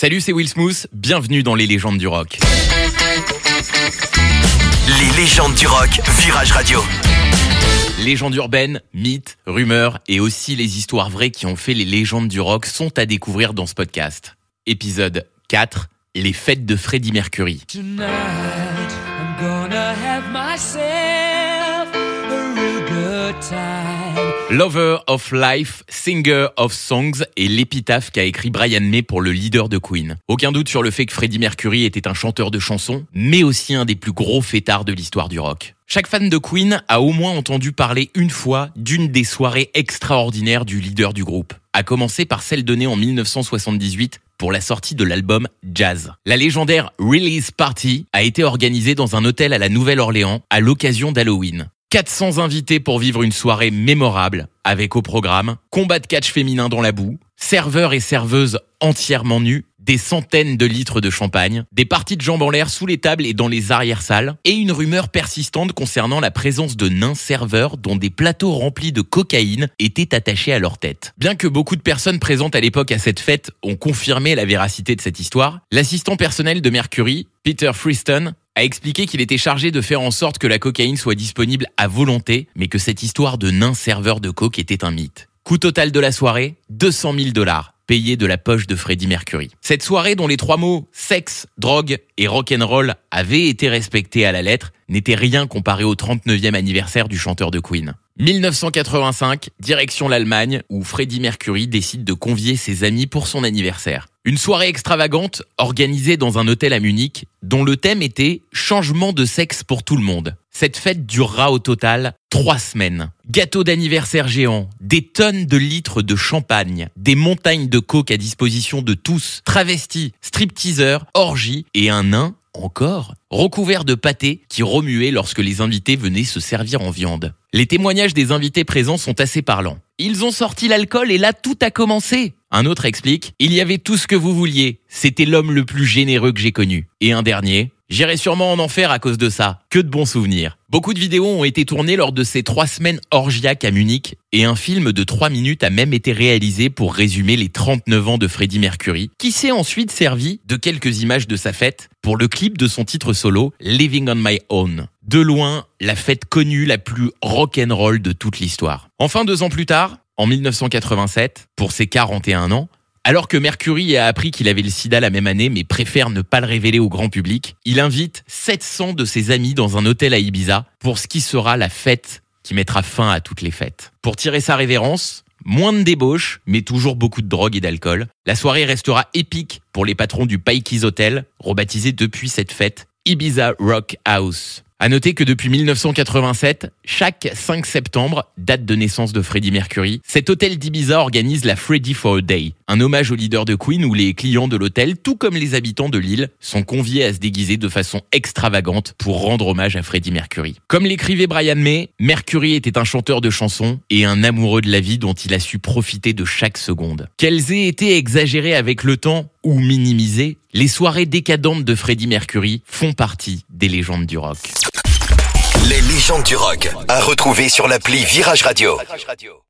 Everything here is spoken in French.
Salut, c'est Will Smooth, bienvenue dans les légendes du rock. Les légendes du rock, Virage Radio. Légendes urbaines, mythes, rumeurs et aussi les histoires vraies qui ont fait les légendes du rock sont à découvrir dans ce podcast. Épisode 4, les fêtes de Freddie Mercury. Tonight, I'm gonna have myself a real good time. Lover of Life, Singer of Songs est l'épitaphe qu'a écrit Brian May pour le leader de Queen. Aucun doute sur le fait que Freddie Mercury était un chanteur de chansons, mais aussi un des plus gros fêtards de l'histoire du rock. Chaque fan de Queen a au moins entendu parler une fois d'une des soirées extraordinaires du leader du groupe, à commencer par celle donnée en 1978 pour la sortie de l'album Jazz. La légendaire Release Party a été organisée dans un hôtel à la Nouvelle-Orléans à l'occasion d'Halloween. 400 invités pour vivre une soirée mémorable, avec au programme combat de catch féminin dans la boue, serveurs et serveuses entièrement nus, des centaines de litres de champagne, des parties de jambes en l'air sous les tables et dans les arrière-salles, et une rumeur persistante concernant la présence de nains serveurs dont des plateaux remplis de cocaïne étaient attachés à leur tête. Bien que beaucoup de personnes présentes à l'époque à cette fête ont confirmé la véracité de cette histoire, l'assistant personnel de Mercury, Peter Freeston, a expliqué qu'il était chargé de faire en sorte que la cocaïne soit disponible à volonté, mais que cette histoire de nains serveurs de coke était un mythe. Coût total de la soirée, $200 000, payés de la poche de Freddie Mercury. Cette soirée dont les trois mots sexe, drogue et rock'n'roll avaient été respectés à la lettre n'était rien comparé au 39e anniversaire du chanteur de Queen. 1985, direction l'Allemagne, où Freddie Mercury décide de convier ses amis pour son anniversaire. Une soirée extravagante organisée dans un hôtel à Munich, dont le thème était « Changement de sexe pour tout le monde ». Cette fête durera au total 3 semaines. Gâteau d'anniversaire géant, des tonnes de litres de champagne, des montagnes de coke à disposition de tous, travestis, stripteaseurs, orgies et un nain, encore, recouvert de pâté qui remuait lorsque les invités venaient se servir en viande. Les témoignages des invités présents sont assez parlants. Ils ont sorti l'alcool et là tout a commencé. Un autre explique, il y avait tout ce que vous vouliez. C'était l'homme le plus généreux que j'ai connu. Et un dernier, j'irai sûrement en enfer à cause de ça. Que de bons souvenirs. Beaucoup de vidéos ont été tournées lors de ces 3 semaines orgiaques à Munich et un film de 3 minutes a même été réalisé pour résumer les 39 ans de Freddie Mercury, qui s'est ensuite servi de quelques images de sa fête pour le clip de son titre solo, Living on My Own. De loin, la fête connue la plus rock'n'roll de toute l'histoire. Enfin, 2 ans plus tard, en 1987, pour ses 41 ans, alors que Mercury a appris qu'il avait le sida la même année mais préfère ne pas le révéler au grand public, il invite 700 de ses amis dans un hôtel à Ibiza pour ce qui sera la fête qui mettra fin à toutes les fêtes. Pour tirer sa révérence, moins de débauche, mais toujours beaucoup de drogue et d'alcool, la soirée restera épique pour les patrons du Pikes Hotel, rebaptisé depuis cette fête Ibiza Rock House. À noter que depuis 1987, chaque 5 septembre, date de naissance de Freddie Mercury, cet hôtel d'Ibiza organise la Freddie for a Day, un hommage au leader de Queen où les clients de l'hôtel, tout comme les habitants de l'île, sont conviés à se déguiser de façon extravagante pour rendre hommage à Freddie Mercury. Comme l'écrivait Brian May, Mercury était un chanteur de chansons et un amoureux de la vie dont il a su profiter de chaque seconde. Qu'elles aient été exagérées avec le temps ou minimisées, les soirées décadentes de Freddie Mercury font partie des légendes du rock. Les légendes du rock, à retrouver sur l'appli Virage Radio.